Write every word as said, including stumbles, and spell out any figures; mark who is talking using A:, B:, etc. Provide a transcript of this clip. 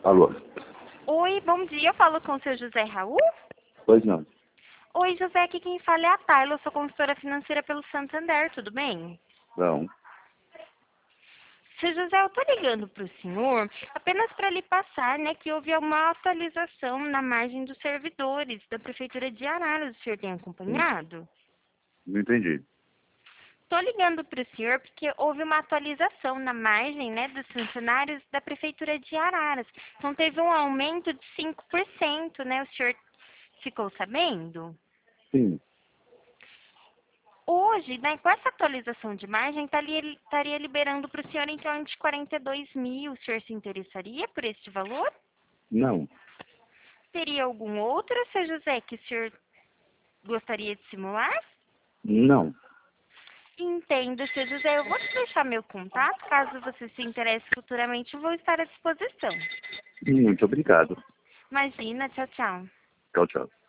A: Alô?
B: Oi, bom dia. Eu falo com o seu José Raul?
A: Pois não.
B: Oi, José, aqui quem fala é a Tayla. Eu sou consultora financeira pelo Santander, tudo bem?
A: Não.
B: Seu José, eu tô ligando para o senhor apenas para lhe passar, né, que houve uma atualização na margem dos servidores da Prefeitura de Araras. O senhor tem
A: Sim.
B: acompanhado?
A: Não entendi.
B: Estou ligando para o senhor porque houve uma atualização na margem, né, dos funcionários da Prefeitura de Araras. Então teve um aumento de cinco por cento, né? O senhor ficou sabendo?
A: Sim.
B: Hoje, né, com essa atualização de margem, estaria, estaria liberando para o senhor em torno de quarenta e dois mil. O senhor se interessaria por este valor?
A: Não.
B: Teria algum outro, seu José, que o senhor gostaria de simular?
A: Não.
B: Entendo, seu José. Eu vou te deixar meu contato. Caso você se interesse futuramente, eu vou estar à disposição.
A: Muito obrigado.
B: Imagina, tchau, tchau.
A: Tchau, tchau.